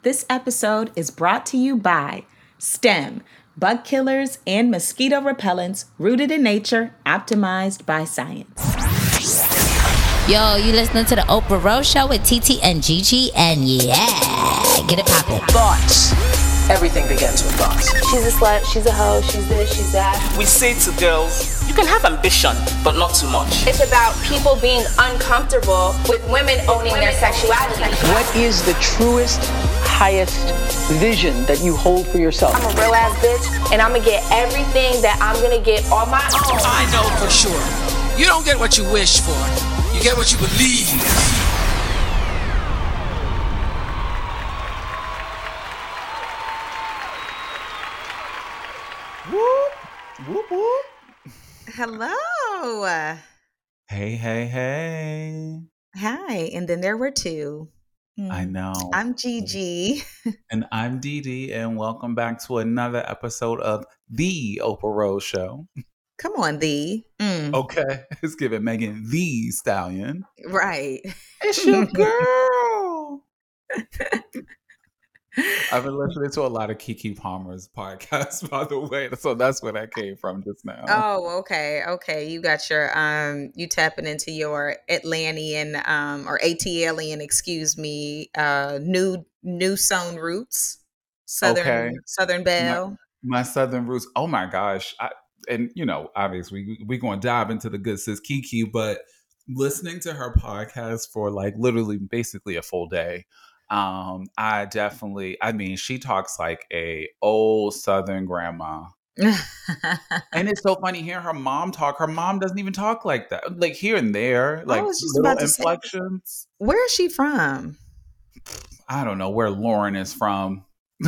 This episode is brought to you by STEM, bug killers and mosquito repellents rooted in nature, optimized by science. Yo, you listening to the Oprah Rose Show with TT and Gigi, and yeah, get it poppin'. Thoughts. Everything begins with thoughts. She's a slut, she's a hoe, she's this, she's that. We say to girls, you can have ambition, but not too much. It's about people being uncomfortable with women owning their sexuality. What is the truest, highest vision that you hold for yourself? I'm a real ass bitch, and I'm gonna get everything that I'm gonna get on my own. I know for sure. You don't get what you wish for. You get what you believe. Whoop, whoop, whoop. Hello. Hey, hey, hey. Hi. And then there were two. I know. I'm Gigi. And I'm Dee Dee, and welcome back to another episode of The Oprah Rose Show. Come on, Thee. Okay. It's giving Megan the Stallion. Right. It's your girl. I've been listening to a lot of Keke Palmer's podcasts, by the way. So that's where that came from just now. Oh, okay. Okay. You got your you tapping into your Atlantean or ATLian, excuse me, new sown roots. Southern Belle. My Southern roots. Oh my gosh. And you know, obviously we're going to dive into the good sis Keke, but listening to her podcast for like literally basically a full day, she talks like a old Southern grandma. And it's so funny hearing her mom talk. Her mom doesn't even talk like that. Like here and there, like little inflections. Where is she from? I don't know where Lauren is from.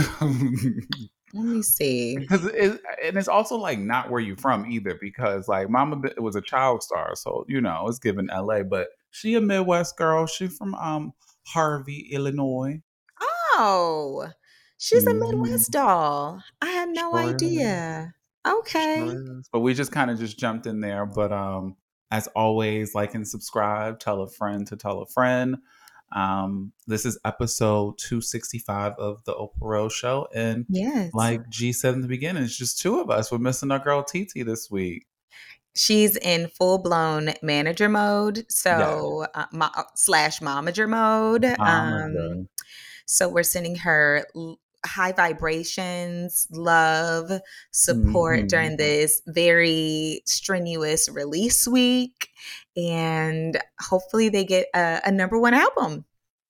Let me see. Because it's also like not where you're from either, because like Mama was a child star, so you know it's given LA, but she a Midwest girl. She's from Harvey, Illinois. Oh, she's a Midwest doll. I had no idea. Okay. But we just kind of just jumped in there. But as always, like and subscribe, tell a friend to tell a friend. This is episode 265 of the Oprah Rose Show. And like G said in the beginning, it's just two of us. We're missing our girl TT this week. She's in full-blown manager mode, so slash momager mode. So we're sending her high vibrations, love, support during this very strenuous release week, and hopefully they get a number one album.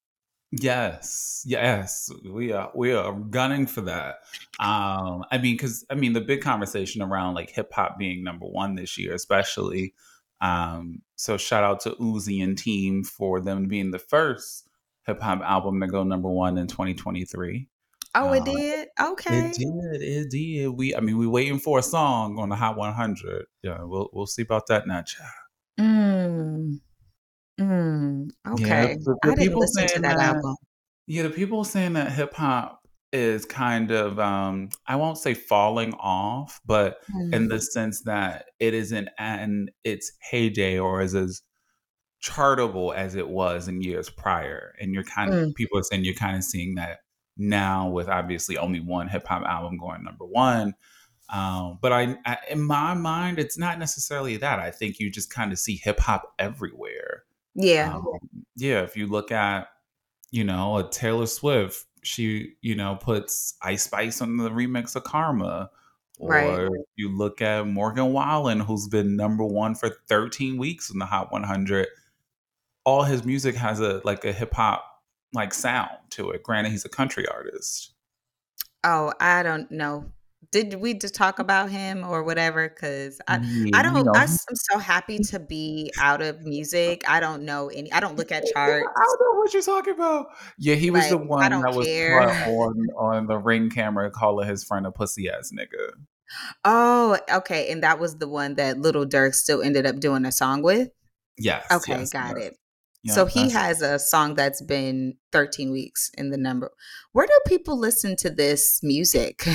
Yes, we are gunning for that. The big conversation around like hip hop being number one this year, especially. So shout out to Uzi and team for them being the first hip hop album to go number one in 2023. Oh, it did? Okay. It did. We waiting for a song on the Hot 100. Yeah, we'll see about that now, child. Okay. Yeah, I didn't listen to that album. Yeah, the people saying that hip hop is kind of I won't say falling off, but in the sense that it isn't in its heyday or is as chartable as it was in years prior. And you're kind of people are saying you're kind of seeing that now with obviously only one hip hop album going number one. But I in my mind, it's not necessarily that. I think you just kind of see hip hop everywhere. Yeah. If you look at, a Taylor Swift, she, puts Ice Spice on the remix of Karma. Or you look at Morgan Wallen, who's been number one for 13 weeks in the Hot 100. All his music has a hip hop like sound to it. Granted, he's a country artist. Oh, I don't know. Did we just talk about him or whatever? Because I'm so happy to be out of music. I don't know I don't look at charts. I don't know what you're talking about. Yeah, he was the one that was caught on the Ring camera calling his friend a pussy ass nigga. Oh, okay. And that was the one that Lil Durk still ended up doing a song with? Yes. Okay, got it. Yeah, so he has a song that's been 13 weeks in the number. Where do people listen to this music?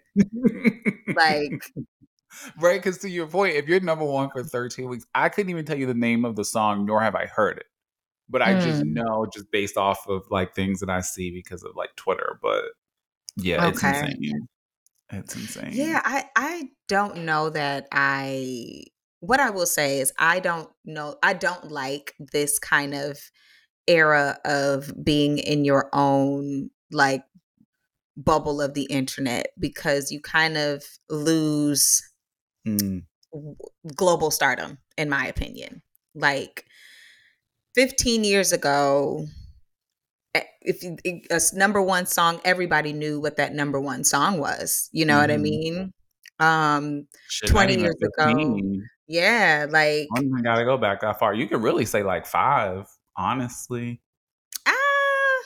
Like, right? Because to your point, if you're number one for 13 weeks, I couldn't even tell you the name of the song, nor have I heard it. but I just know just based off of like things that I see because of like Twitter. But yeah, it's Okay. insane. It's insane. Yeah, I don't know that what I will say is I don't like this kind of era of being in your own like bubble of the internet, because you kind of lose global stardom, in my opinion. Like 15 years ago, if a number one song, everybody knew what that number one song was. You know what I mean? Shit, not 20 even years ago, 15. yeah, I like don't even gotta go back that far. You could really say like 5, honestly. ah,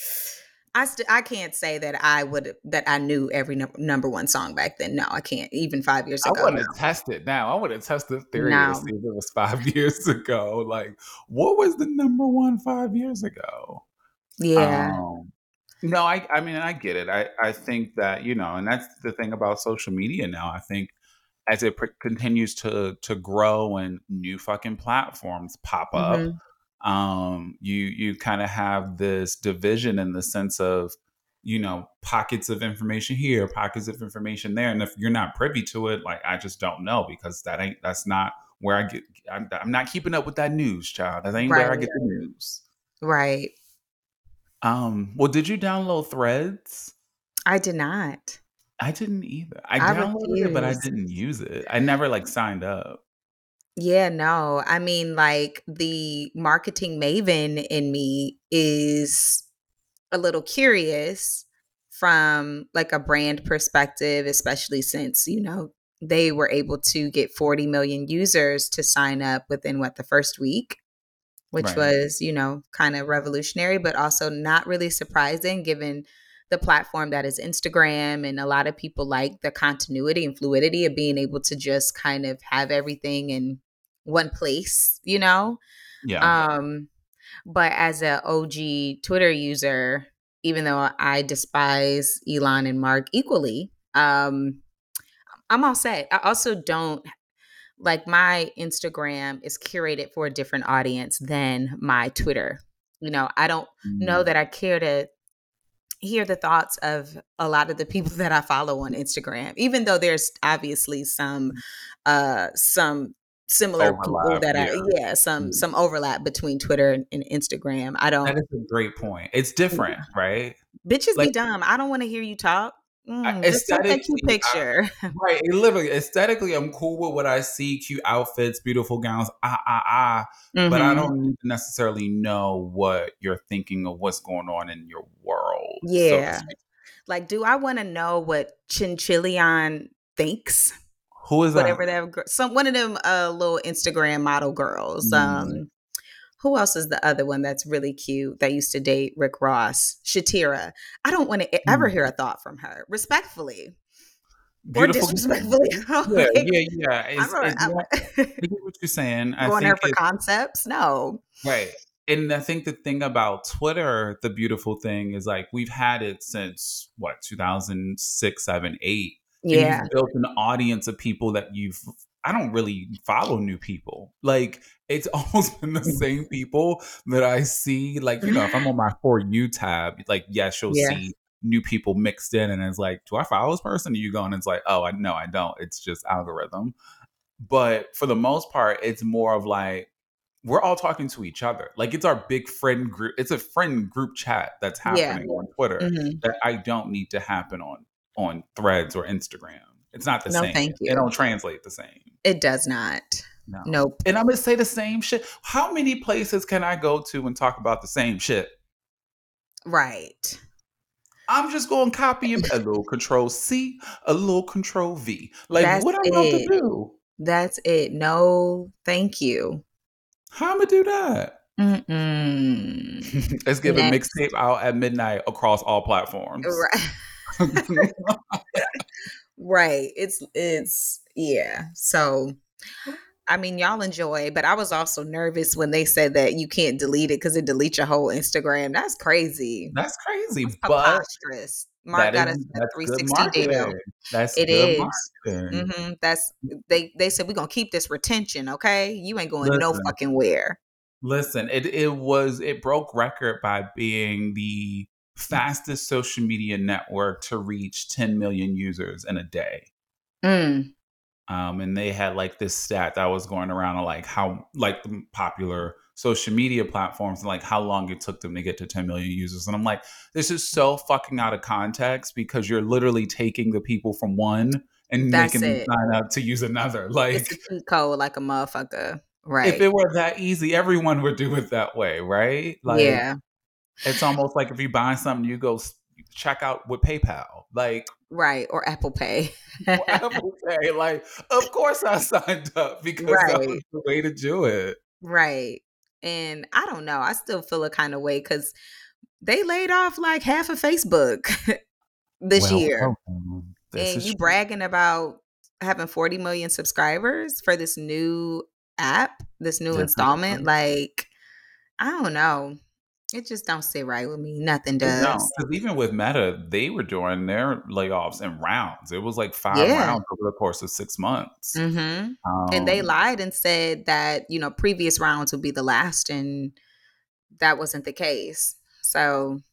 I can't say that I knew every number one song back then. No, I can't. Even 5 years I ago, want no. to test it now. I want to test the theory to No, see if it was 5 years ago. Like, what was the number one 5 years ago? yeah, No, I mean, I get it. I think that, and that's the thing about social media now. I think as it continues to grow and new fucking platforms pop up, hmm you kind of have this division in the sense of, pockets of information here, pockets of information there. And if you're not privy to it, like, I just don't know, because that's not where I'm not keeping up with that news, child. That ain't where I right, get the news. right. Well, did you download Threads? I did not. I didn't either. I I downloaded it, but I refuse. didn't use it. I never like signed up. Yeah, no. I mean, like the marketing maven in me is a little curious from like a brand perspective, especially since, they were able to get 40 million users to sign up within the first week, which Right. was, kind of revolutionary, but also not really surprising given the platform that is Instagram. And a lot of people like the continuity and fluidity of being able to just kind of have everything in one place. Yeah. But as a OG Twitter user, even though I despise Elon and Mark equally, I'm all set. I also don't like my Instagram is curated for a different audience than my Twitter. I don't know that I care to hear the thoughts of a lot of the people that I follow on Instagram, even though there's obviously some similar people Overlap. that Yeah. some overlap between Twitter and Instagram. I don't That is a great point. It's different, right? bitches Like, be dumb. I don't want to hear you talk. Just take that cute aesthetically, picture. right. Literally, aesthetically, I'm cool with what I see: cute outfits, beautiful gowns, but I hmm don't need to necessarily know what you're thinking or what's going on in your world, so to Yeah. speak. Like, do I want to know what Chinchillion thinks? Who is that? Whatever that one of them little Instagram model girls. Mm. Who else is the other one that's really cute that used to date Rick Ross? Shatira. I don't want to ever hear a thought from her, respectfully or Beautiful. disrespectfully. Yeah, Like, yeah. I'm I get what you're saying. I going think her for concepts. No. right. And I think the thing about Twitter, the beautiful thing is like we've had it since what, 2006, 7, 8. And Yeah. you've built an audience of people that I don't really follow new people. Like it's almost been the same people that I see. Like, if I'm on my For You tab, like, yes, you'll Yeah. see new people mixed in. And it's like, do I follow this person? And you go and it's like, oh, no, I don't. It's just algorithm. But for the most part, it's more of like, we're all talking to each other. Like it's our big friend group. It's a friend group chat that's Yeah. happening on Twitter hmm that I don't need to happen on Threads or Instagram. It's not the No, same. thank It you. don't translate the same. It does not. No. Nope. And I'm gonna say the same shit. How many places can I go to and talk about the same shit? Right. I'm just going to copy a little Control C, a little Control V. Like That's what I'm about to it. do? That's it. No, thank you. How I'm gonna do that? Mm-mm. Let's give a Next. mixtape out at midnight across all platforms. Right. Right. It's yeah. So I mean, y'all enjoy, but I was also nervous when they said that you can't delete it because it deletes your whole Instagram. That's crazy. That's crazy, That's but preposterous. Mark got us a that's good 360 deal. marketing. That's It good is. marketing. That's they said we're gonna keep this retention, okay? You ain't going no Listen, fucking where. Listen, it broke record by being the fastest social media network to reach 10 million users in a day. Mm. And they had like this stat that was going around on like how like the popular social media platforms and like how long it took them to get to 10 million users. And I'm like, this is so fucking out of context because you're literally taking the people from one and That's making them it. sign up to use another. It's a Like, cheat code like a motherfucker. if Right. it were that easy, everyone would do it that way, right? Like, Yeah. it's almost like if you buy something, you go check out with PayPal. Like, Right. Or Apple Pay. Apple Pay. Like, of course I signed up because that was Right. the way to do it. Right. And I don't know. I still feel a kind of way because they laid off like half of Facebook this Well, year. this And is you true. bragging about having 40 million subscribers for this new app, this new This is installment. true. Like, I don't know. It just don't sit right with me. Nothing It don't. does. Because even with Meta, they were doing their layoffs in rounds. It was like 5 Yeah. rounds over the course of 6 months. Mm-hmm. And they lied and said that, previous rounds would be the last, and that wasn't the case. So,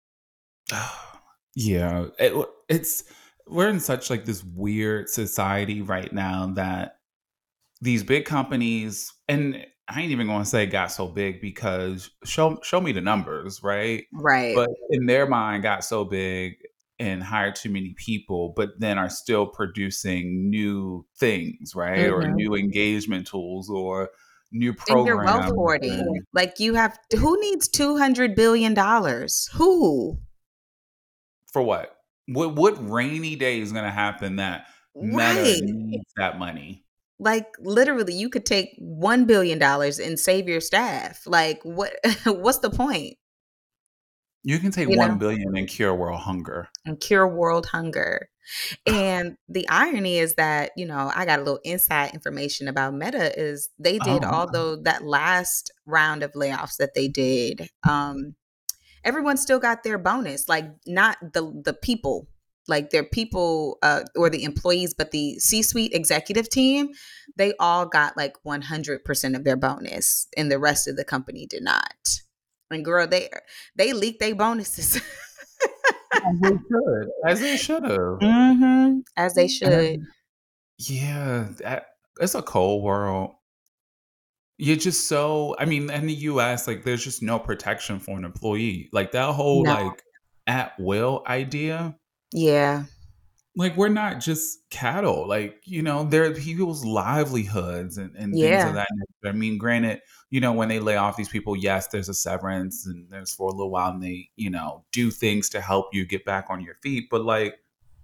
Yeah, it's we're in such like this weird society right now that these big companies, and I ain't even going to say got so big because show me the numbers, right? right. But in their mind, got so big and hired too many people, but then are still producing new things, right? Or Mm-hmm. new engagement tools or new And you're wealth programs. hoarding. Like, who needs $200 billion? Who? For what? What rainy day is going to happen that Meta Right. needs that money? Like, literally, you could take $1 billion and save your staff. Like, what's the point? You can take You know, 1 billion and cure world hunger. and cure world hunger. And the irony is that, I got a little inside information about Meta is they did, Oh, although that last round of layoffs that they did, everyone still got their bonus, like not the people, like their people or the employees, but the C-suite executive team, they all got like 100% of their bonus, and the rest of the company did not. And girl, they leaked their bonuses. they should, as they should have. Mm-hmm. As they should. And yeah, it's a cold world. You're just so, I mean, in the US, like there's just no protection for an employee. Like that whole No. like at will idea. Yeah. Like we're not just cattle. Like, there are people's livelihoods and things of Yeah. that nature. I mean, granted, when they lay off these people, yes, there's a severance and there's for a little while and they, do things to help you get back on your feet. But like,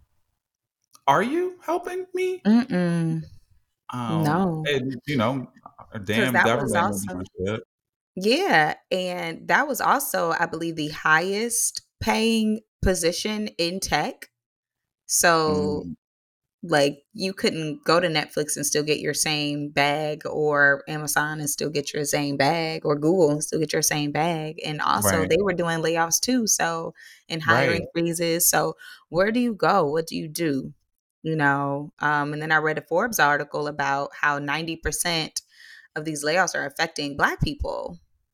are you helping me? Mm-mm. No. And a Because damn that was government ain't also, doing shit. yeah. And that was also, I believe, the highest paying position in tech. So, Mm, like, you couldn't go to Netflix and still get your same bag, or Amazon and still get your same bag, or Google and still get your same bag. And also, right, they were doing layoffs too. So, and right. hiring freezes. So, where do you go? What do you do? And then I read a Forbes article about how 90% of these layoffs are affecting Black people.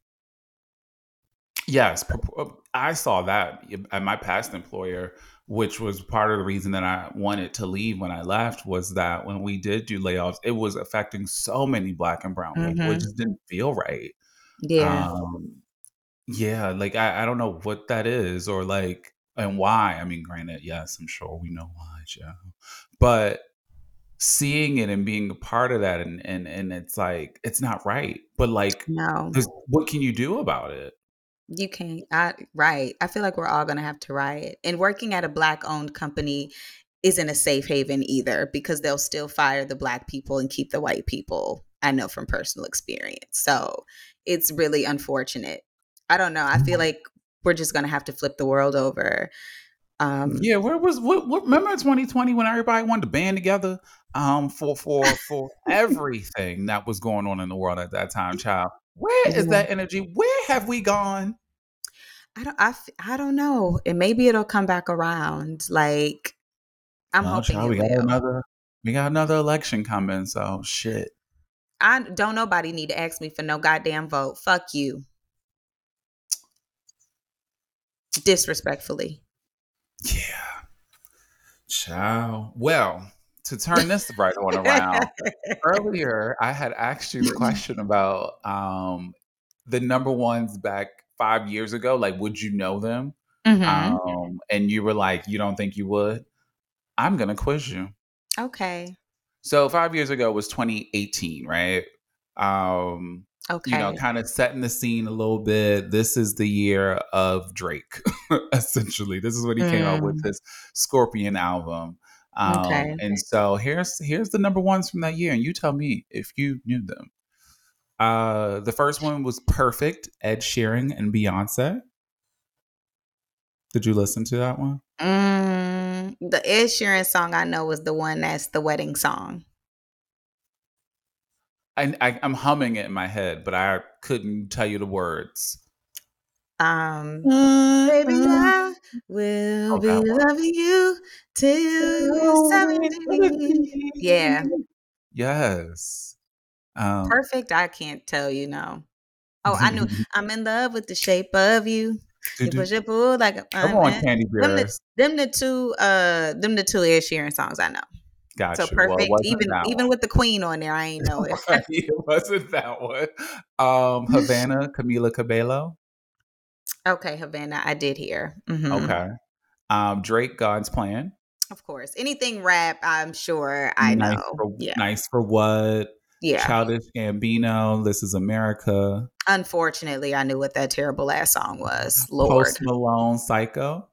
Yes, I saw that at my past employer, which was part of the reason that I wanted to leave when I left, was that when we did do layoffs, it was affecting so many Black and brown people. It Mm-hmm. just didn't feel right. Yeah. Um, yeah, like I don't know what that is or like and why. I mean, granted, yes, I'm sure we know why, yeah. But seeing it and being a part of that and it's like it's not right. But like, No. what can you do about it? You can't. Right. I feel like we're all going to have to riot. And working at a Black owned company isn't a safe haven either, because they'll still fire the Black people and keep the white people. I know from personal experience. So it's really unfortunate. I don't know. I feel like we're just going to have to flip the world over. Yeah, where was what remember in 2020 when everybody wanted to band together for everything that was going on in the world at that time, child. Where is Yeah. that energy? Where have we gone? I don't know. And maybe it'll come back around. Like, I'm Well, hoping child, it will. we got another election coming, so shit. I don't nobody need to ask me for no goddamn vote. Fuck you. Disrespectfully. Yeah. Ciao. Well, to turn this right one around, earlier I had asked you the question about the number ones back 5 years ago. Like, would you know them? Mm-hmm. And you were like, you don't think you would? I'm gonna quiz you. Okay. So 5 years ago was 2018, right? Okay. Kind of setting the scene a little bit. This is the year of Drake, essentially. This is when he came out with his Scorpion album. Okay. And so here's the number ones from that year, and you tell me if you knew them. The first one was Perfect, Ed Sheeran and Beyonce. Did you listen to that one? The Ed Sheeran song I know is the one that's the wedding song. I'm humming it in my head, but I couldn't tell you the words. Baby, I will be loving you till 70. Yeah. Yes. Perfect. I can't tell you no. Oh, I knew. I'm in love with the shape of you. You push and pull like a Come on, Candy Bears. Them the two Ed Sheeran songs I know. Got So you. Well, it Perfect. wasn't that Even one. with the Queen on there, I ain't know it. It wasn't that one. Havana, Camila Cabello. Okay, Havana, I did hear. Mm-hmm. Okay. Drake, God's Plan. Of course. Anything rap, I'm sure I know. Nice for What? Yeah. Childish Gambino, This Is America. Unfortunately, I knew what that terrible ass song was. Lord. Post Malone, Psycho.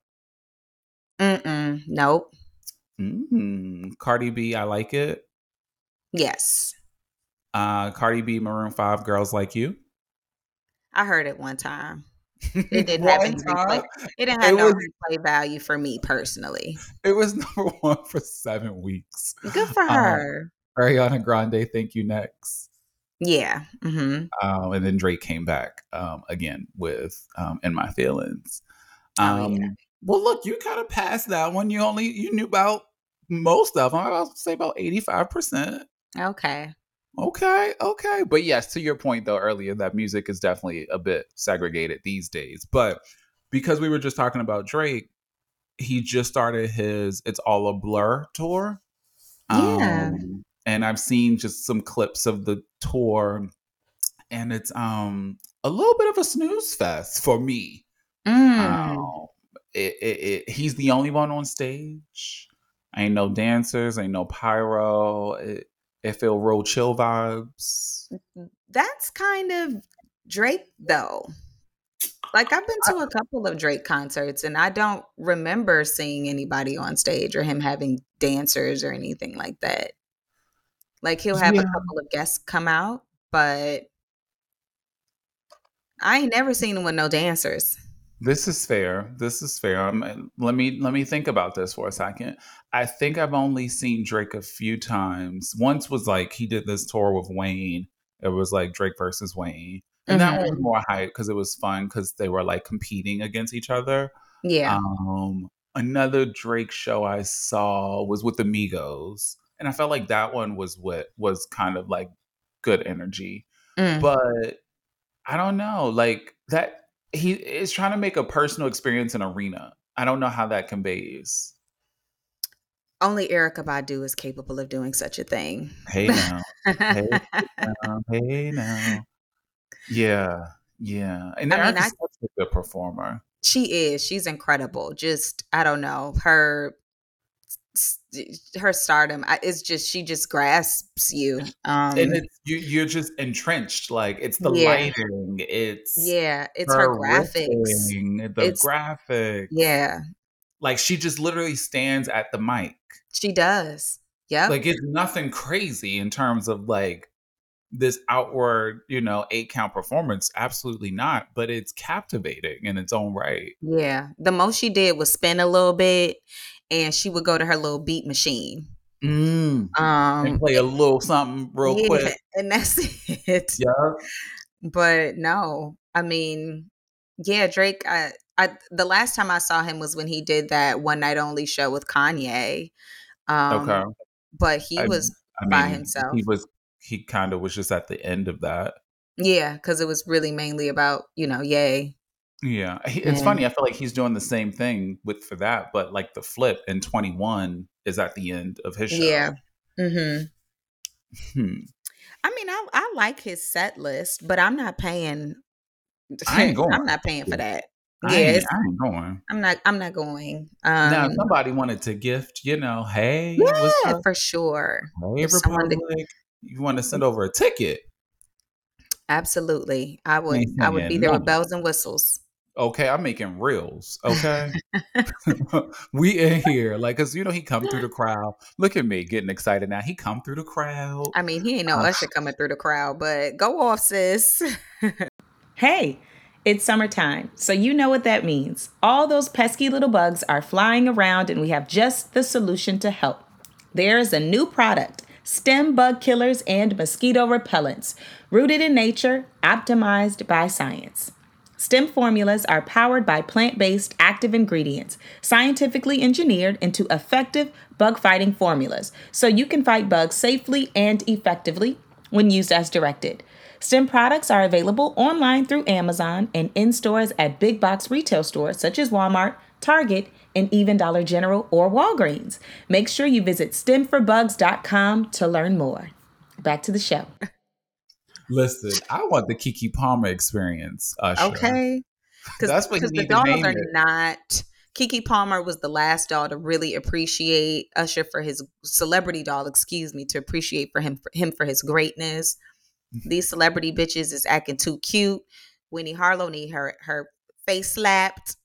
Nope. Cardi B, I Like It. Yes. Cardi B, Maroon 5, Girls Like You. I heard it one time. It didn't have any replay. It didn't have replay value for me personally. It was number one for 7 weeks. Good for her. Ariana Grande, Thank You Next. Yeah. Mm-hmm. And then Drake came back again with In My Feelings. Yeah. Well, look, you kind of passed that one. You knew about most of them. I was say about 85%. Okay. But yes, to your point though earlier, that music is definitely a bit segregated these days. But because we were just talking about Drake, he just started his It's All a Blur tour. Yeah. And I've seen just some clips of the tour, and it's a little bit of a snooze fest for me. He's the only one on stage. Ain't no dancers, ain't no pyro. It feel real chill vibes. That's kind of Drake though. Like I've been to a couple of Drake concerts and I don't remember seeing anybody on stage or him having dancers or anything like that. Like he'll have a couple of guests come out, but I ain't never seen him with no dancers. This is fair. Let me think about this for a second. I think I've only seen Drake a few times. Once was like he did this tour with Wayne. It was like Drake versus Wayne. And that one was more hype because it was fun because they were like competing against each other. Yeah. Another Drake show I saw was with the Migos. And I felt like that one was kind of like good energy. But I don't know. Like that he is trying to make a personal experience an arena. I don't know how that conveys. Only Erykah Badu is capable of doing such a thing. Hey now. Hey now. Yeah. And Erykah's such a good performer. She is. She's incredible. Just, I don't know. Her stardom is just, she just grasps you. And you're just entrenched. Like it's the lighting. It's her graphics. Graphics. Yeah. Like she just literally stands at the mic. She does. Yeah. Like it's nothing crazy in terms of like this outward, 8-count performance. Absolutely not. But it's captivating in its own right. Yeah. The most she did was spin a little bit and she would go to her little beat machine. And play a little something real quick. And that's it. Yeah. But no, I mean, yeah, Drake, the last time I saw him was when he did that One Night Only show with Kanye. Okay. But he was by himself. he kind of was just at the end of that. Yeah, because it was really mainly about, Ye. Yeah, it's funny. I feel like he's doing the same thing for that, but like the flip in 21 is at the end of his show. Yeah. Mm-hmm. Hmm. I mean, I like his set list, but I'm not paying. I ain't going. I'm not paying for that. I ain't going. I'm not going. Now, if somebody wanted to gift, hey, what's Yeah, up? for sure. Hey, Republic, you want to send over a ticket? Absolutely. I would be there with bells and whistles. Okay, I'm making reels. Okay. We in here. Like, cause he come through the crowd. Look at me getting excited now. He come through the crowd. I mean, he ain't no Usher coming through the crowd, but go off, sis. Hey, it's summertime, so you know what that means. All those pesky little bugs are flying around, and we have just the solution to help. There's a new product, Stem Bug Killers and Mosquito Repellents, rooted in nature, optimized by science. Stem formulas are powered by plant-based active ingredients, scientifically engineered into effective bug-fighting formulas, so you can fight bugs safely and effectively when used as directed. Stem products are available online through Amazon and in stores at big box retail stores such as Walmart, Target, and even Dollar General or Walgreens. Make sure you visit stemforbugs.com to learn more. Back to the show. Listen, I want the Keke Palmer experience, Usher. Okay. That's what the dolls are not. Keke Palmer was the last doll to really appreciate Usher for his celebrity doll, to appreciate for him for his greatness. These celebrity bitches is acting too cute. Winnie Harlow need her face slapped.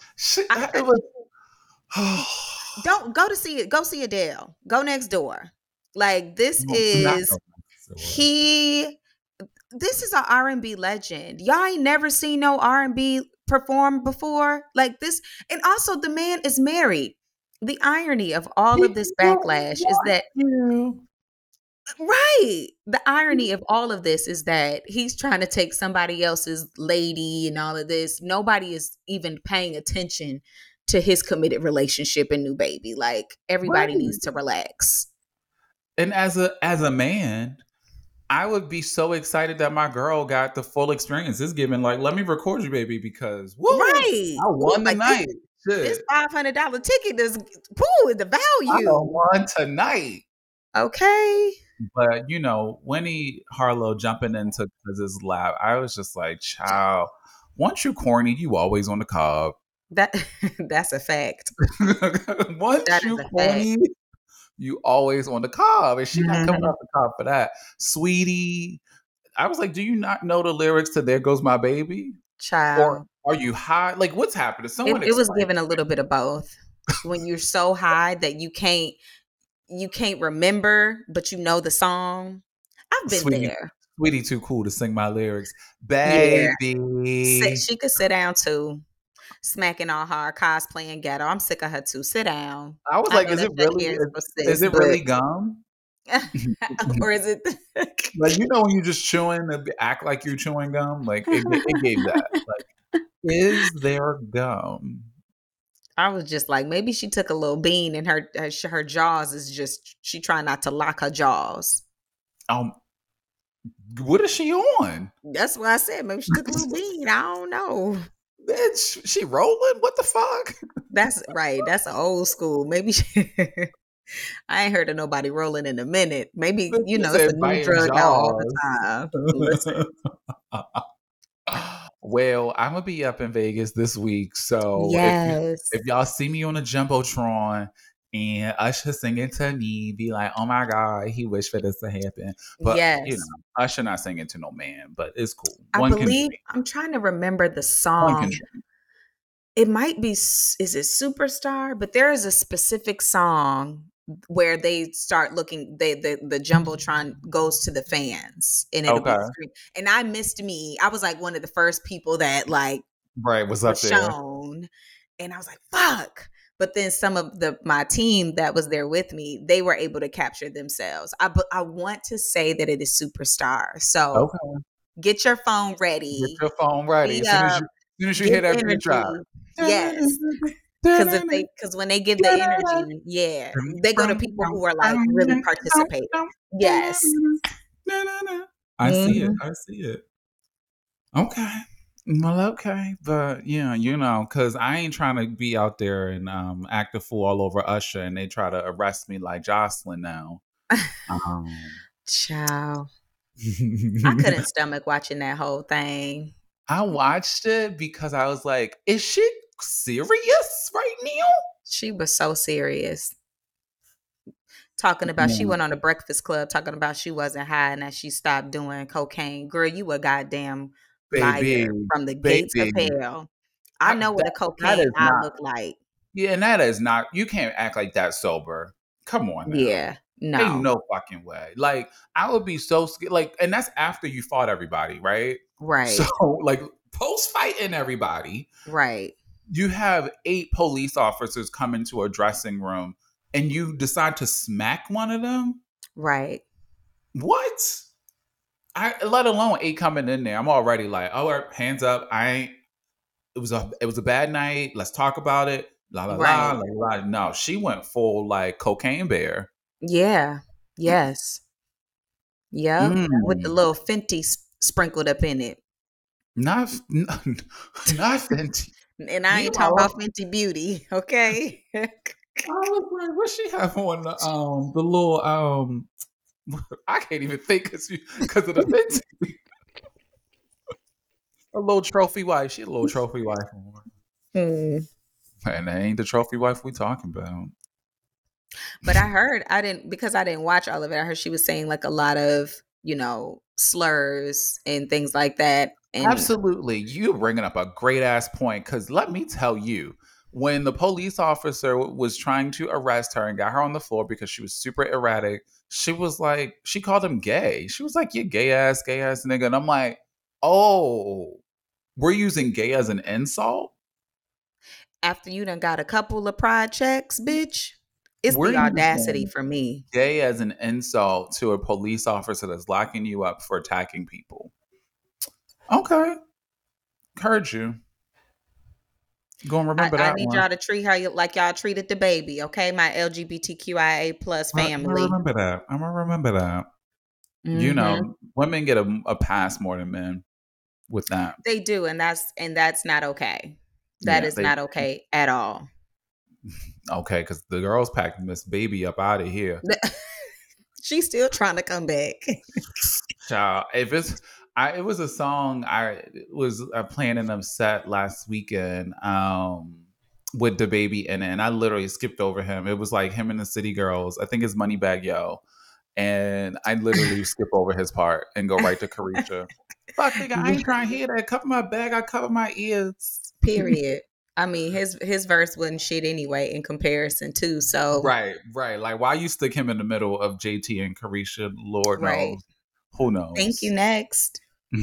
Don't go to see it. Go see Adele. Go next door. Like this is This is an R&B legend. Y'all ain't never seen no R&B perform before like this. And also, the man is married. The irony of all of this backlash is that. Right. The irony of all of this is that he's trying to take somebody else's lady and all of this. Nobody is even paying attention to his committed relationship and new baby. Like everybody needs to relax. And as a man, I would be so excited that my girl got the full experience. It's giving like, let me record you, baby, because I won the night. This $500 ticket is the value. I won tonight. Okay. But Winnie Harlow jumping into his lap, I was just like, child, once you corny, you always on the cob. That's a fact. Once you corny, you always on the cob. And she not coming off the cob for that. Sweetie, I was like, do you not know the lyrics to There Goes My Baby? Child. Or are you high? Like, what's happening? It was given a little bit of both. When you're so high that you can't remember, but you know the song. I've been there. Sweetie too cool to sing my lyrics. Baby. Yeah. She could sit down too. Smacking all hard, cosplaying ghetto. I'm sick of her too. Sit down. I was like, is it really gum? Or is it like, when you just chewing, act like you're chewing gum? Like it gave that. Like, is there gum? I was just like, maybe she took a little bean and her jaws is just, she trying not to lock her jaws. What is she on? That's what I said. Maybe she took a little bean. I don't know. Bitch, she rolling? What the fuck? That's right. That's old school. Maybe I ain't heard of nobody rolling in a minute. Maybe, it's a new drug out all the time. Listen. Well, I'm gonna be up in Vegas this week, so if y'all see me on a jumbotron and Usher singing to me, be like, "Oh my God, he wished for this to happen." But Usher not singing to no man, but it's cool. I'm trying to remember the song. It might be, is it Superstar? But there is a specific song where they start looking, the jumbotron goes to the fans, and it'll be screen. And I missed me. I was like one of the first people that was up there shown, and I was like, fuck. But then some of my team that was there with me, they were able to capture themselves. I want to say that it is Superstar. So get your phone ready. Get your phone ready. As soon as you hear that beat drop. Yes. Because when they give the energy, they go to people who are like really participating. Yes. No, no, no. I see it. I see it. Okay. Well, okay. But yeah, because I ain't trying to be out there and act a fool all over Usher and they try to arrest me like Jocelyn now. Child. I couldn't stomach watching that whole thing. I watched it because I was like, is she serious right now? She was so serious. Talking about she went on the Breakfast Club talking about she wasn't high and that she stopped doing cocaine. Girl, you a goddamn Baby, liar from the gates of baby. hell. I know what a that cocaine is eye not. look like. Yeah, and that is not. You can't act like that sober. Come on now. Yeah, Ain't no. no fucking way. Like, I would be so scared. Like, and that's after you fought everybody, right? Right. So, like, post fighting everybody, Right. you have 8 police officers come into a dressing room and you decide to smack one of them? Right. What? Let alone 8 coming in there. I'm already like, all right, hands up. It was a bad night. Let's talk about it. La la la Right. la la. No, she went full like cocaine bear. Yeah. Yes. Yep. With the Mm. little Fenty sprinkled up in it. Not Fenty. And I ain't talking about Fenty Beauty, okay? I was like, what she have on the little I can't even think because of the Fenty. A little trophy wife. She a little trophy wife. And that ain't the trophy wife we talking about. But I heard because I didn't watch all of it. I heard she was saying like a lot of, slurs and things like that. And Absolutely. You're bringing up a great ass point because let me tell you, when the police officer was trying to arrest her and got her on the floor because she was super erratic, she called him gay. She was like, you gay ass nigga. And I'm like, oh, we're using gay as an insult? after you done got a couple of pride checks, bitch, it's We're the audacity using for me. gay as an insult to a police officer that's locking you up for attacking people. Okay. Heard you. Gonna remember that I need one. y'all to treat her like y'all treated the baby, okay? My LGBTQIA plus family. I'm gonna remember that. Mm-hmm. Women get a pass more than men with that. They do, and that's not okay. That is not okay at all. Okay, because the girls packing this baby up out of here. She's still trying to come back. Child, it was a song I was playing in a set last weekend with the baby in it, and I literally skipped over him. It was like him and the City Girls. I think it's Moneybag Yo, and I literally skip over his part and go right to Carisha. Fuck, nigga, I ain't trying to hear that. Cover my bag, I cover my ears. Period. I mean, his verse wasn't shit anyway in comparison too. So right. Like, why you stick him in the middle of JT and Carisha? Lord knows. Who knows? Thank you. Next.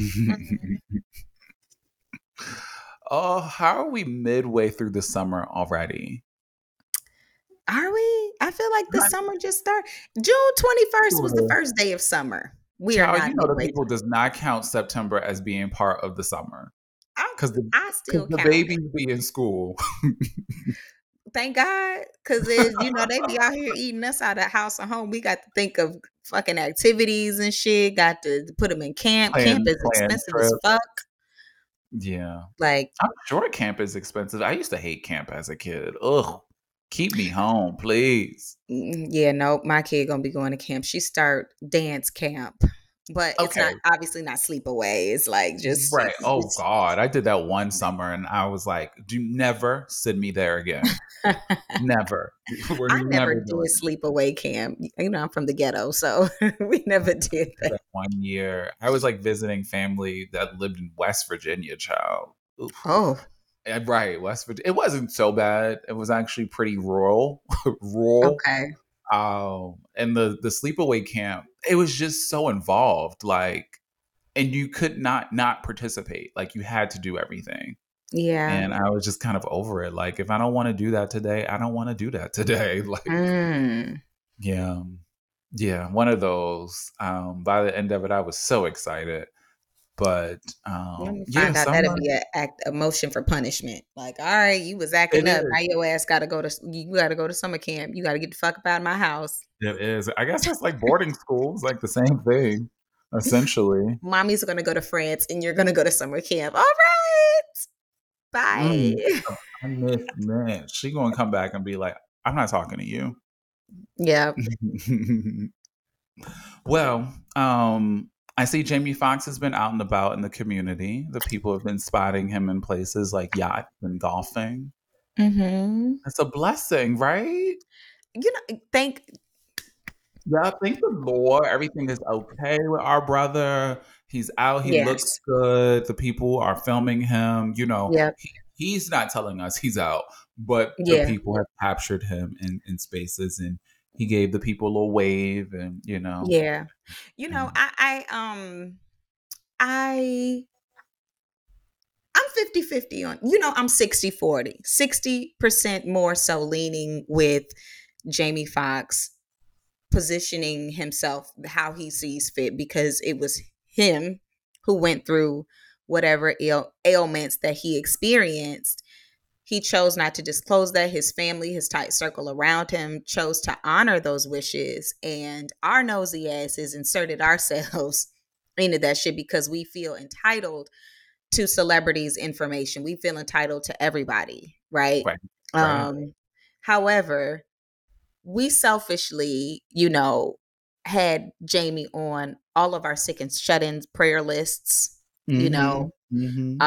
Oh, how are we midway through the summer already? Are we? I feel like the summer just started. June 21st was the first day of summer. We are not. The people does not count September as being part of the summer. Because I still the count babies be in school. Thank God, because they be out here eating us out of house and home. We got to think of fucking activities and shit. Got to put them in camp. Camp is expensive as fuck. Yeah, like I'm sure camp is expensive. I used to hate camp as a kid. Ugh, keep me home, please. Yeah, no, my kid gonna be going to camp. She start dance camp. But it's not obviously not sleepaway. It's like just right. Oh God, I did that one summer, and I was like, "Do never send me there again. Never." I never did sleepaway camp. I'm from the ghetto, so we never did that. 1 year, I was like visiting family that lived in West Virginia. Child. Oof. Oh, right, West Virginia. It wasn't so bad. It was actually pretty rural. Okay. And the sleepaway camp, it was just so involved, like, and you could not participate. Like, you had to do everything. Yeah. And I was just kind of over it. Like, if I don't want to do that today, I don't want to do that today. Like, yeah, one of those. By the end of it, I was so excited. But let me find out that'd be a motion for punishment. Like, all right, you was acting up. Now your ass gotta go to summer camp. You gotta get the fuck up out of my house. It is. I guess it's like boarding school. It's like the same thing. Essentially. Mommy's gonna go to France and you're gonna go to summer camp. All right. Bye. I miss man. She gonna come back and be like, I'm not talking to you. Yeah. Well, I see Jamie Foxx has been out and about in the community. The people have been spotting him in places like yachts and golfing. Mm-hmm. It's a blessing, right? Thank the Lord. Everything is okay with our brother. He's out. He looks yes. good. The people are filming him. Yep. He's not telling us he's out, but the Yeah. people have captured him in spaces, and he gave the people a little wave, and Yeah. I'm 50-50 on, I'm 60-40. 60% more so leaning with Jamie Foxx positioning himself how he sees fit, because it was him who went through whatever ailments that he experienced. He chose not to disclose that. His family, his tight circle around him, chose to honor those wishes. And our nosy asses inserted ourselves into that shit because we feel entitled to celebrities' information. We feel entitled to everybody, right? Right. However, we selfishly, had Jamie on all of our sick and shut-ins prayer lists. Mm-hmm.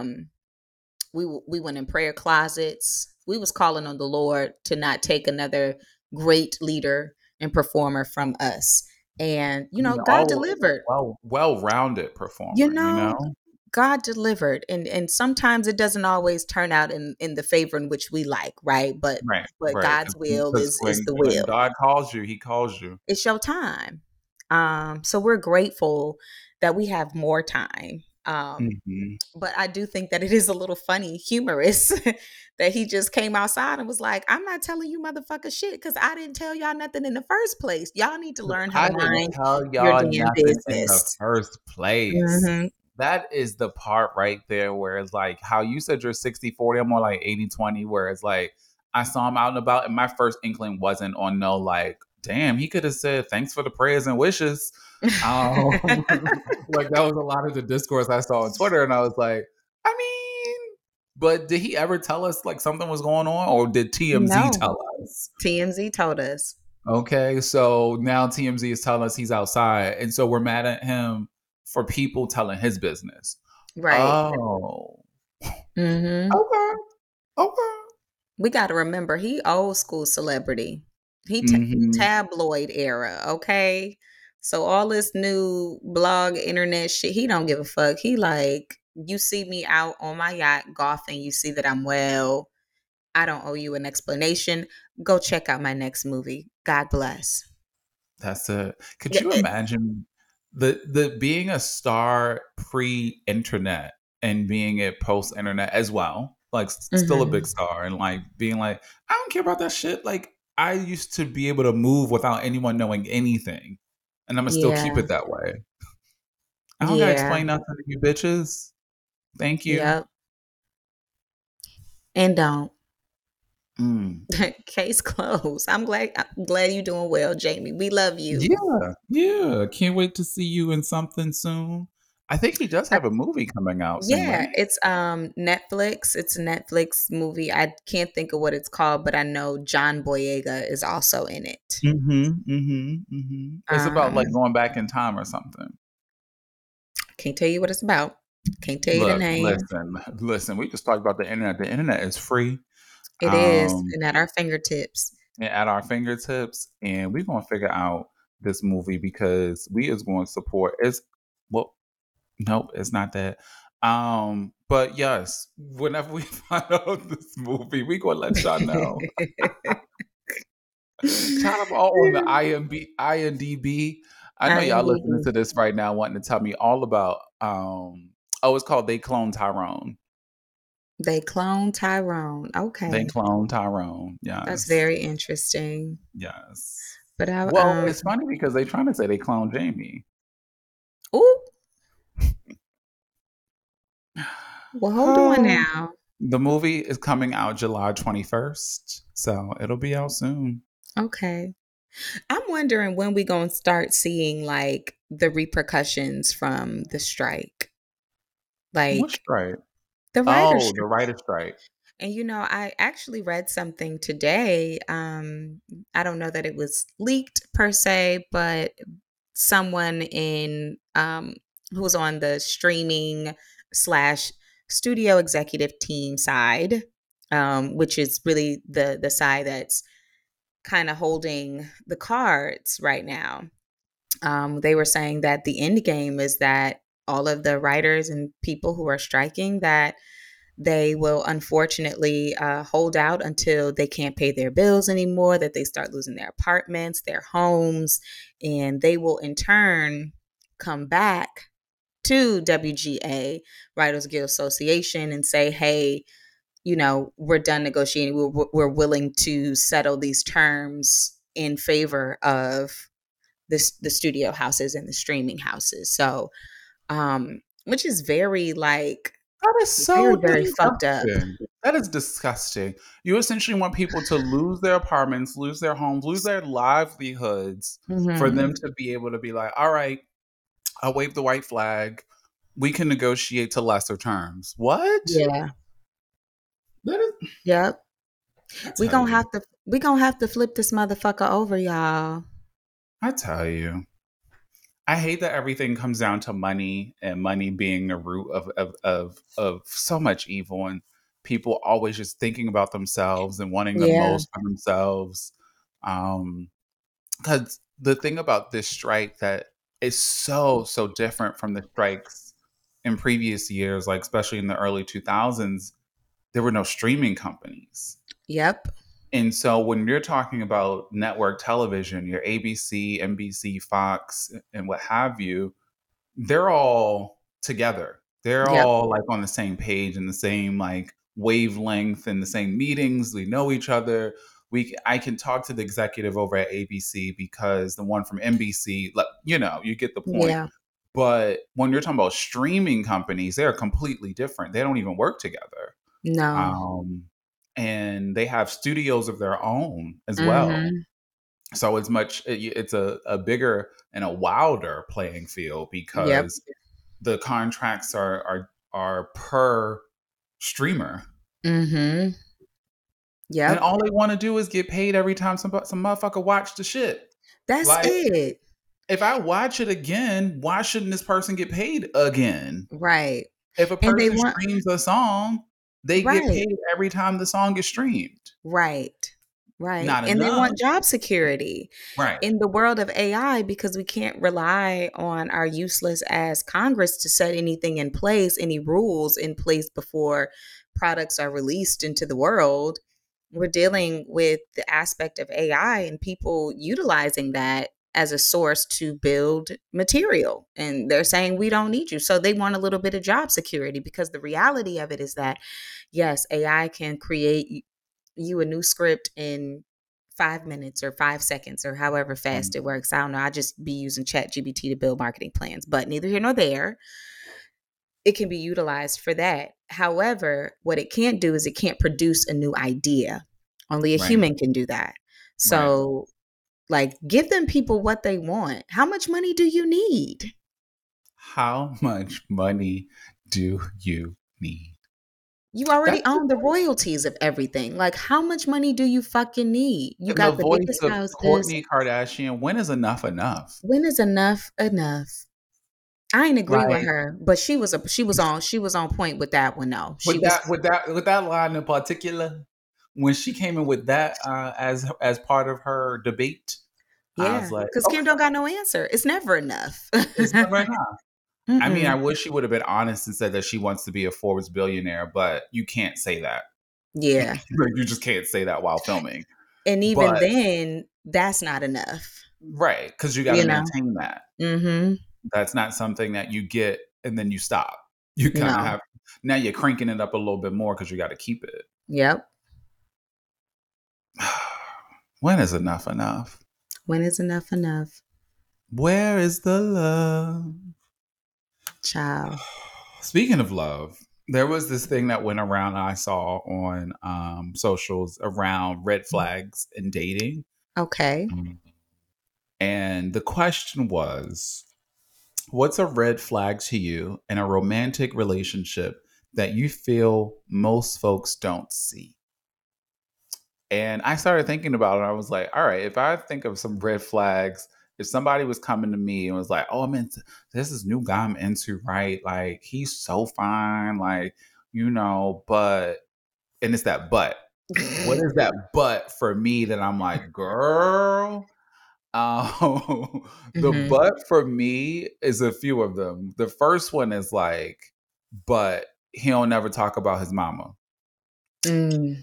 We went in prayer closets. We was calling on the Lord to not take another great leader and performer from us. And God delivered. Well-rounded performer. God delivered, and sometimes it doesn't always turn out in the favor in which we like, right? But Right. God's will is the will. When God calls you, He calls you. It's your time. So we're grateful that we have more time. But I do think that it is a little funny, humorous that he just came outside and was like, I'm not telling you motherfucker shit because I didn't tell y'all nothing in the first place. Y'all need to learn how to mind your damn business. In the first place. Mm-hmm. That is the part right there where it's like how you said you're 60-40, I'm more like 80-20, where it's like I saw him out and about and my first inkling wasn't on no like, damn, he could have said thanks for the prayers and wishes. Like that was a lot of the discourse I saw on Twitter, and I was like, I mean, but did he ever tell us like something was going on, or did TMZ tell us? TMZ told us. Okay, so now TMZ is telling us he's outside, and so we're mad at him for people telling his business. Right. Oh. Mm-hmm. Okay. We got to remember, he old school celebrity. He tabloid era, okay? So all this new blog, internet shit, he don't give a fuck. He like, you see me out on my yacht golfing, you see that I'm well. I don't owe you an explanation. Go check out my next movie. God bless. That's it. Could you imagine the being a star pre-internet and being it post-internet as well? Like still a big star and like being like, I don't care about that shit. Like I used to be able to move without anyone knowing anything. And I'm gonna still keep it that way. I don't gotta explain nothing to you bitches. Thank you. Yep. And don't. Mm. Case closed. I'm glad you're doing well, Jamie. We love you. Yeah. Can't wait to see you in something soon. I think he does have a movie coming out soon, right? It's Netflix. It's a Netflix movie. I can't think of what it's called, but I know John Boyega is also in it. It's about like going back in time or something. Can't tell you what it's about. Can't tell you the name. Listen, we just talked about the internet. The internet is free. It is, and at our fingertips. And we're going to figure out this movie because we is going to support. Nope, it's not that. But yes, whenever we find out this movie, we going to let y'all know. Shout out all on the IMDb. I know y'all listening to this right now wanting to tell me all about, it's called They Clone Tyrone. They clone Tyrone. Okay. They clone Tyrone. Yes. That's very interesting. Yes. But it's funny because they're trying to say they clone Jamie. Ooh. Well, hold on now. The movie is coming out July 21st, so it'll be out soon. Okay. I'm wondering when we're going to start seeing like the repercussions from the strike. What Like strike? the writer's Oh, the strike. writer strike. And I actually read something today. I don't know that it was leaked per se, but someone in who was on the streaming slash studio executive team side, which is really the side that's kind of holding the cards right now. They were saying that the end game is that all of the writers and people who are striking, that they will unfortunately hold out until they can't pay their bills anymore, that they start losing their apartments, their homes, and they will in turn come back to WGA, Writers Guild Association, and say, hey, we're done negotiating. We're willing to settle these terms in favor of the studio houses and the streaming houses. So, which is very like That is very, so very fucked up. disgusting. That is disgusting. You essentially want people to lose their apartments, lose their homes, lose their livelihoods for Mm-hmm. them to be able to be like, all right, I'll wave the white flag. We can negotiate to lesser terms. What? Yeah. That is, Yep. I We tell gonna you. have to we gonna have to flip this motherfucker over, y'all. I tell you. I hate that everything comes down to money and money being the root of so much evil and people always just thinking about themselves and wanting the Yeah. most for themselves. Because the thing about this strike that is so different from the strikes in previous years, like especially in the early 2000s, there were no streaming companies. Yep. And so when you're talking about network television, your ABC, NBC, Fox, and what have you, they're all together. They're Yep. all like on the same page and the same like wavelength and the same meetings. We know each other. I can talk to the executive over at ABC because the one from NBC, like, you get the point. Yeah. But when you're talking about streaming companies, they're completely different. They don't even work together. No. And they have studios of their own as well. Mm-hmm. So it's a bigger and a wilder playing field Yep. because the contracts are per streamer. Mm-hmm. And Yep. all they want to do is get paid every time some motherfucker watch the shit. That's Like, it. if I watch it again, why shouldn't this person get paid again? Right. If a And they person want streams a song, they get right. paid every time the song is streamed. Right. Right. Not And they enough. want job security. Right. In the world of AI, because we can't rely on our useless ass Congress to set anything in place, any rules in place before products are released into the world. We're dealing with the aspect of AI and people utilizing that as a source to build material. And they're saying we don't need you. So they want a little bit of job security, because the reality of it is that, yes, AI can create you a new script in 5 minutes or 5 seconds or however fast it works. I don't know. I just be using ChatGPT to build marketing plans, but neither here nor there. It can be utilized for that. However, what it can't do is it can't produce a new idea. Only a Right. human can do that. So, like, give them people what they want. How much money do you need? How much money do you need? You already own the royalties of everything. Like, how much money do you fucking need? You In the got the voice biggest of houses. Kourtney Kardashian, when is enough enough? When is enough enough? I ain't agree with Like, her, but she was on point with that one though. She with was that line in particular, when she came in with that as part of her debate, I was like, because Kim don't got no answer. It's never enough. it's never enough. I mean, I Mm-mm. wish she would have been honest and said that she wants to be a Forbes billionaire, but you can't say that. Yeah, You just can't say that while filming. and even But then, that's not enough. right, because you got to You know. maintain that. Mm-hmm. That's not something that you get and then you stop. You kind of No. have, now you're cranking it up a little bit more because you got to keep it. Yep. When is enough enough? When is enough enough? Where is the love? Child. Speaking of love, there was this thing that went around I saw on socials around red flags in dating. Okay. And the question was, What's a red flag to you in a romantic relationship that you feel most folks don't see? And I started thinking about it. I was like, all right, if I think of some red flags, if somebody was coming to me and was like, oh, I'm into this is new guy I'm into, right? Like, he's so fine, like, but, and it's that but. What is that but for me that I'm like, girl? The Mhm. but for me is a few of them. The first one is like, but he'll never talk about his mama. Mm,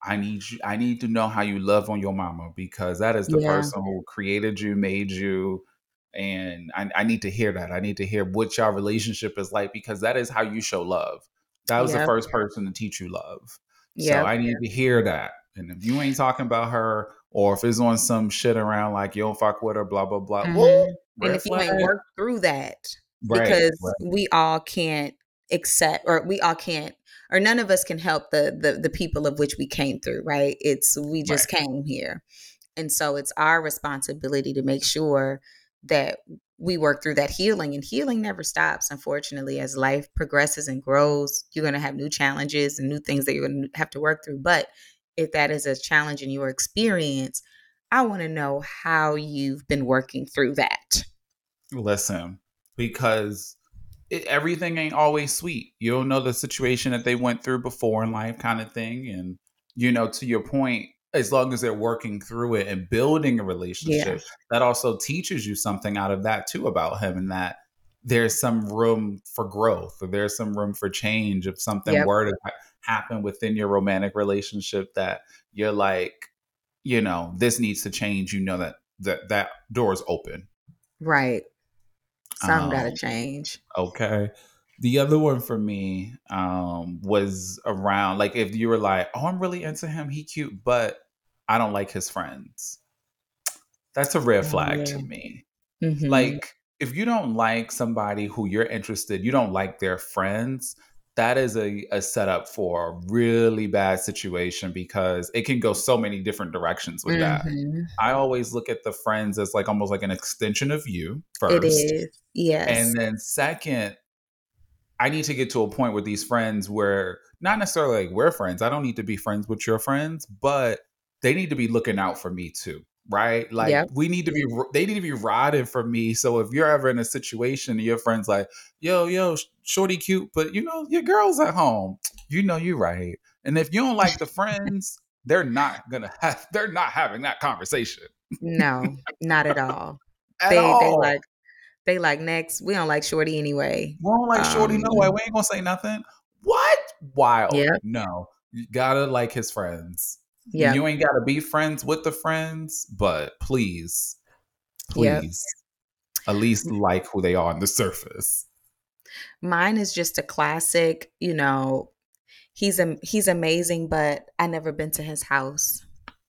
I need to know how you love on your mama because that is the yeah. person who created you, made you. And I need to hear that. I need to hear what your relationship is like because that is how you show love. That was the Yep. first person to teach you love. So Yep. I need to hear that. And if you ain't talking about her or if it's on some shit around like you don't fuck with her, blah, blah, blah, woo, Mhm. And red if you flag. ain't worked through that, Right. because Right. we all can't accept, or we all can't, or none of us can help the people of which we came through, right? We Right. just came here. And so it's our responsibility to make sure that we work through that healing. And healing never stops, unfortunately. As life progresses and grows, you're going to have new challenges and new things that you're going to have to work through. But if that is a challenge in your experience, I want to know how you've been working through that. Listen, because everything ain't always sweet. You don't know the situation that they went through before in life, kind of thing. And, to your point, as long as they're working through it and building a Yeah. relationship, that also teaches you something out of that too about him and that there's some room for growth or there's some room for change if something Yep. were to happen within your romantic relationship that you're like, this needs to change. That door is open. Right. Some got to Um, change. Okay. The other one for me was around like if you were like, oh, I'm really into him, he cute, but I don't like his friends. That's a red Oh, flag to yeah. me. Mm-hmm. Like if you don't like somebody who you're interested, you don't like their friends, that is a setup for a really bad situation because it can go so many different directions with that. Mm-hmm. I always look at the friends as like almost like an extension of you It first. is. Yes. And then second, I need to get to a point with these friends where not necessarily like we're friends. I don't need to be friends with your friends, but they need to be looking out for me too, right? Like Yep. they need to be riding for me. So if you're ever in a situation and your friend's like, yo, shorty cute, but your girl's at home, you're right. And if you don't like the friends, they're not having that conversation No, not at all. at They all. like they like next. We don't like Shorty anyway. We don't like Shorty, no way. We ain't gonna say nothing. What? Wild. Yep. No. You gotta like his friends. And Yep. you ain't gotta be friends with the friends, but please, Yep. please, at least like who they are on the surface. Mine is just a classic, he's amazing, but I never been to his house.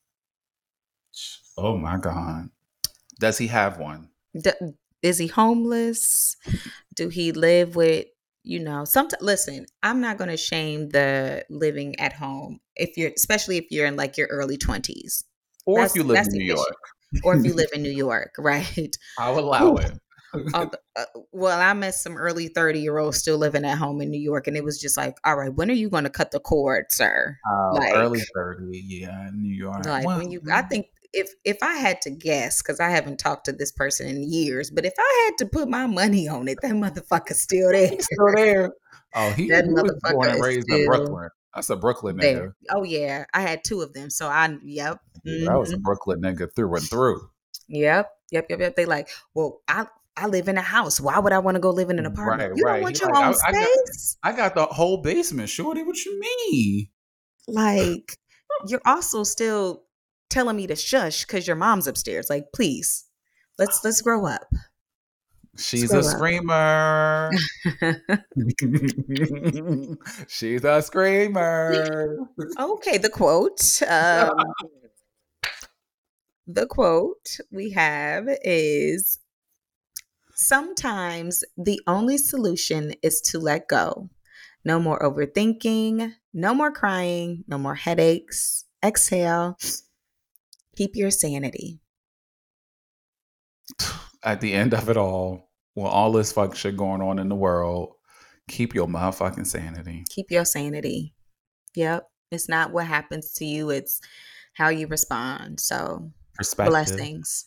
Oh my God. Does he have one? D- is he homeless? Do he live with, listen, I'm not going to shame the living at home especially if you're in like your early 20s. Or if you live That's in the New issue. York. Or if you live in New York, right? I'll allow Whew. it. Well, I met some early 30-year-olds still living at home in New York, and it was just like, all right, when are you going to cut the cord, sir? Like, Early 30, yeah, in New York. like Well, when I think if I had to guess, because I haven't talked to this person in years, but if I had to put my money on it, that motherfucker's still there. he's still there. Oh, he That was born motherfucker and is raised in still Brooklyn. That's a Brooklyn there. nigga. Oh yeah, I had two of them, so yep, Yeah, that was a mhm, Brooklyn nigga through and through. yep. They like, well, I live in a house. Why would I want to go live in an apartment? Right, You don't right. He want your like, own space. I got the whole basement, shorty. What you mean? Like, you're also still telling me to shush because your mom's upstairs. Like, please, let's grow up. Let's She's a grow up. screamer. She's a screamer. Okay, the quote. The quote we have is, sometimes the only solution is to let go. No more overthinking, no more crying, no more headaches. Exhale. Keep your sanity. At the end of it all, Well, all this fuck shit going on in the world, keep your motherfucking sanity. Keep your sanity. Yep. It's not what happens to you, it's how you respond. So, Perspective.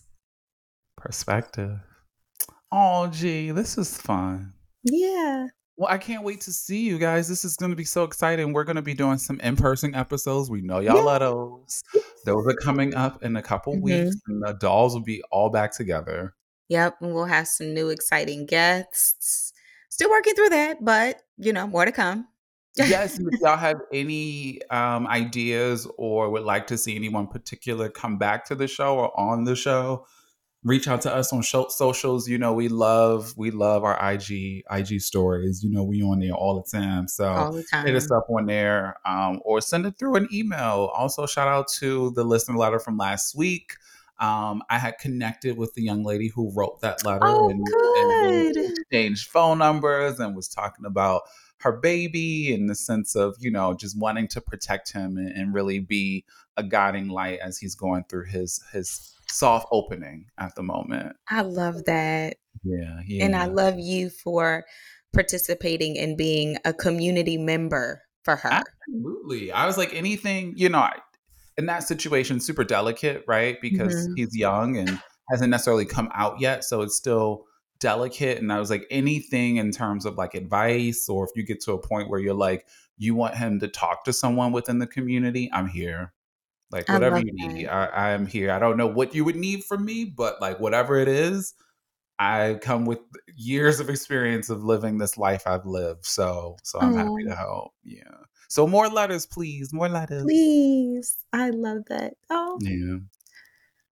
blessings. Oh, gee, this is fun. Yeah. Well, I can't wait to see you guys. This is going to be so exciting. We're going to be doing some in-person episodes. We know y'all love those. Those are coming up in a couple weeks, and the dolls will be all back together. Yep. And we'll have some new exciting guests. Still working through that, but more to come. Yes, and if y'all have any ideas or would like to see anyone particular come back to the show or on the show, reach out to us on socials. We love our IG stories. We on there all the time. So All the hit us time. up on there, or send it through an email. Also, shout out to the listener letter from last week. I had connected with the young lady who wrote that letter, and we Good. exchanged phone numbers and was talking about her baby in the sense of, just wanting to protect him and really be a guiding light as he's going through his soft opening at the moment. I love that. Yeah. And I love you for participating and being a community member for her. Absolutely. I was like, anything, in that situation, super delicate, right? Because he's young and hasn't necessarily come out yet. So it's still delicate. And I was like, anything in terms of like advice, or if you get to a point where you're like, you want him to talk to someone within the community, I'm here. Like, I whatever love you need, that. I am here. I don't know what you would need from me, but like, whatever it is, I come with years of experience of living this life I've lived. So I'm happy to help. Yeah. So more letters, please. More letters. Please. I love that. Oh, Yeah.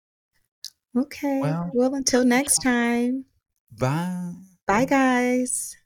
okay. Well, until next time. Bye. Bye, guys.